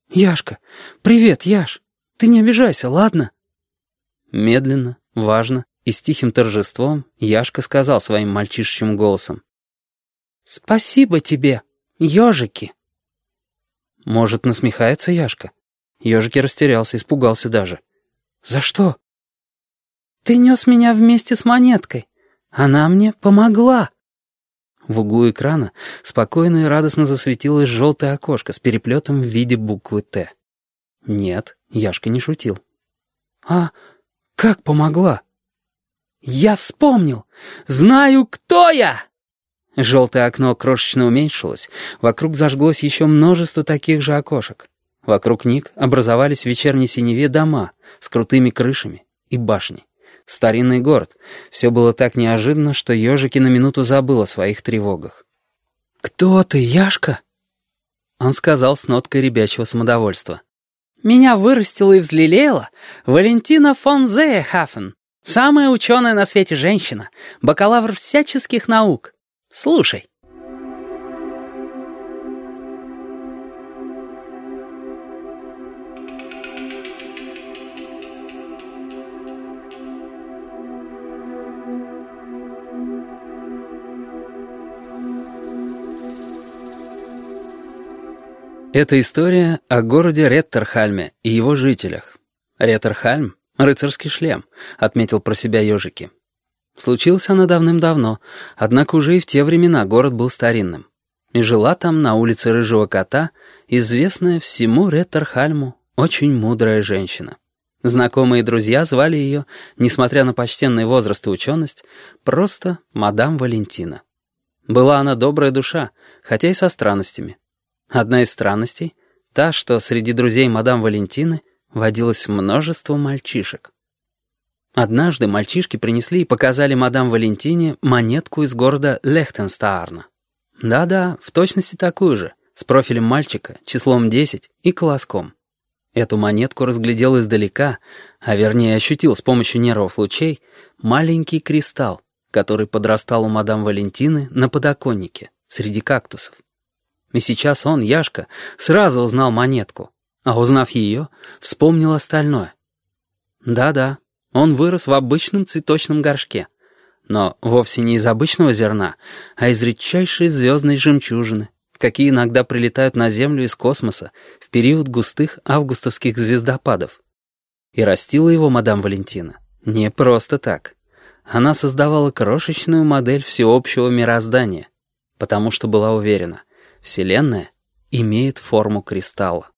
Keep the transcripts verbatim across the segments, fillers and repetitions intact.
«Яшка! Привет, Яш! Ты не обижайся, ладно?» Медленно, важно и с тихим торжеством Яшка сказал своим мальчишечьим голосом: «Спасибо тебе, ежики!» Может, насмехается Яшка? Ежики растерялся, испугался даже. «За что?» «Ты нес меня вместе с монеткой. Она мне помогла». В углу экрана спокойно и радостно засветилось желтое окошко с переплетом в виде буквы «Т». Нет, Яшка не шутил. «А как помогла?» «Я вспомнил! Знаю, кто я!» Желтое окно крошечно уменьшилось, вокруг зажглось еще множество таких же окошек. Вокруг них образовались в вечерней синеве дома с крутыми крышами и башней. Старинный город. Все было так неожиданно, что ежики на минуту забыл о своих тревогах. «Кто ты, Яшка?» Он сказал с ноткой ребячего самодовольства. «Меня вырастила и взлелеяла Валентина фон Зейхафен, самая ученая на свете женщина, бакалавр всяческих наук. Слушай». Это история о городе Реттерхальме и его жителях. Реттерхальм — рыцарский шлем, отметил про себя ежики. Случилась она давным-давно, однако уже и в те времена город был старинным. И жила там на улице Рыжего Кота известная всему Реттерхальму очень мудрая женщина. Знакомые и друзья звали ее, несмотря на почтенный возраст и ученость, просто мадам Валентина. Была она добрая душа, хотя и со странностями. Одна из странностей — та, что среди друзей мадам Валентины водилось множество мальчишек. Однажды мальчишки принесли и показали мадам Валентине монетку из города Лехтенстаарна. Да-да, в точности такую же, с профилем мальчика, числом десять и колоском. Эту монетку разглядел издалека, а вернее ощутил с помощью нервов лучей, маленький кристалл, который подрастал у мадам Валентины на подоконнике, среди кактусов. И сейчас он, Яшка, сразу узнал монетку, а узнав ее, вспомнил остальное. Да-да, он вырос в обычном цветочном горшке, но вовсе не из обычного зерна, а из редчайшей звездной жемчужины, какие иногда прилетают на Землю из космоса в период густых августовских звездопадов. И растила его мадам Валентина не просто так. Она создавала крошечную модель всеобщего мироздания, потому что была уверена, Вселенная имеет форму кристалла.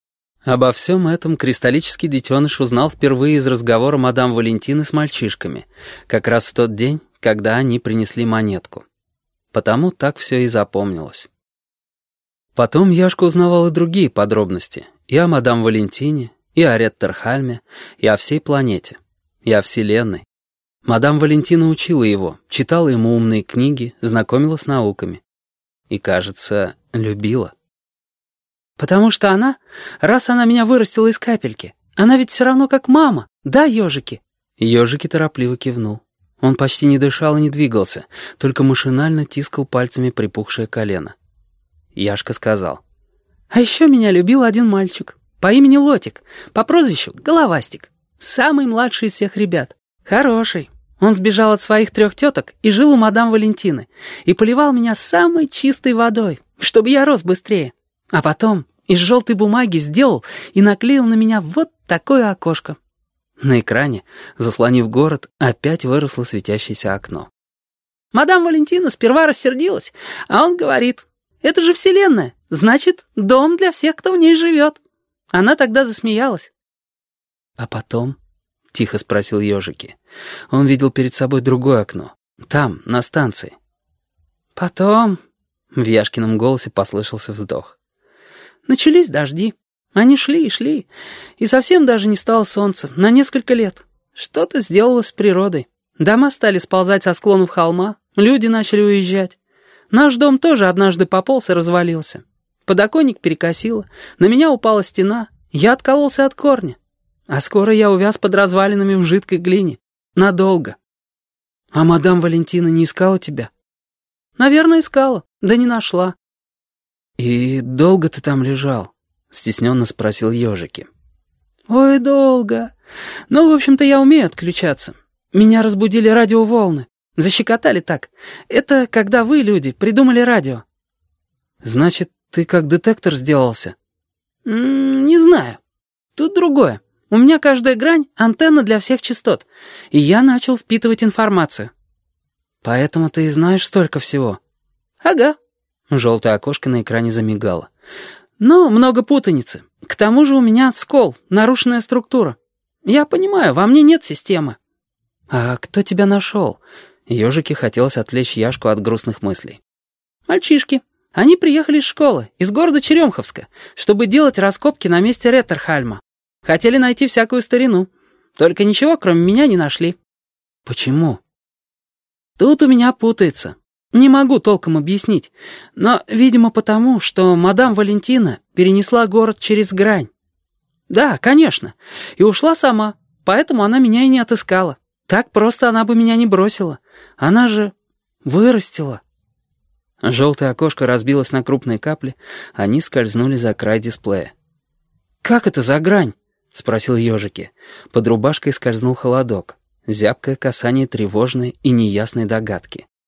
Обо всем этом кристаллический детеныш узнал впервые из разговора мадам Валентины с мальчишками, как раз в тот день, когда они принесли монетку. Потому так все и запомнилось. Потом Яшка узнавал и другие подробности, и о мадам Валентине, и о Реттерхальме, и о всей планете, и о Вселенной. Мадам Валентина учила его, читала ему умные книги, знакомила с науками. И, кажется, любила. Потому что она, раз она меня вырастила из капельки, она ведь все равно как мама, да, ежики? Ежики торопливо кивнул. Он почти не дышал и не двигался, только машинально тискал пальцами припухшее колено. Яшка сказал: «А еще меня любил один мальчик по имени Лотик, по прозвищу Головастик, самый младший из всех ребят, хороший». Он сбежал от своих трех теток и жил у мадам Валентины, и поливал меня самой чистой водой, чтобы я рос быстрее. А потом из желтой бумаги сделал и наклеил на меня вот такое окошко. На экране, заслонив город, опять выросло светящееся окно. Мадам Валентина сперва рассердилась, а он говорит: «Это же Вселенная, значит, дом для всех, кто в ней живет». Она тогда засмеялась. А потом... — тихо спросил ежики. Он видел перед собой другое окно. Там, на станции. «Потом...» — в Яшкином голосе послышался вздох. «Начались дожди. Они шли и шли. И совсем даже не стало солнца. На несколько лет. Что-то сделалось с природой. Дома стали сползать со склонов холма. Люди начали уезжать. Наш дом тоже однажды пополз и развалился. Подоконник перекосило. На меня упала стена. Я откололся от корня. А скоро я увяз под развалинами в жидкой глине. Надолго. А мадам Валентина не искала тебя? Наверное, искала, да не нашла. И долго ты там лежал? — стесненно спросил Ежики. «Ой, долго. Ну, в общем-то, я умею отключаться. Меня разбудили радиоволны. Защекотали так. Это когда вы, люди, придумали радио». «Значит, ты как детектор сделался?» М -м, «Не знаю. Тут другое. У меня каждая грань — антенна для всех частот. И я начал впитывать информацию». «Поэтому ты и знаешь столько всего?» «Ага». Желтое окошко на экране замигало. «Но много путаницы. К тому же у меня скол, нарушенная структура. Я понимаю, во мне нет системы». «А кто тебя нашел?» Ежике хотелось отвлечь Яшку от грустных мыслей. «Мальчишки. Они приехали из школы, из города Черемховска, чтобы делать раскопки на месте Реттерхальма. Хотели найти всякую старину. Только ничего, кроме меня, не нашли». «Почему?» «Тут у меня путается. Не могу толком объяснить. Но, видимо, потому, что мадам Валентина перенесла город через грань. Да, конечно. И ушла сама. Поэтому она меня и не отыскала. Так просто она бы меня не бросила. Она же вырастила». Желтое окошко разбилось на крупные капли, они скользнули за край дисплея. «Как это за грань?» — спросил Ежики. Под рубашкой скользнул холодок, зябкое касание тревожной и неясной догадки.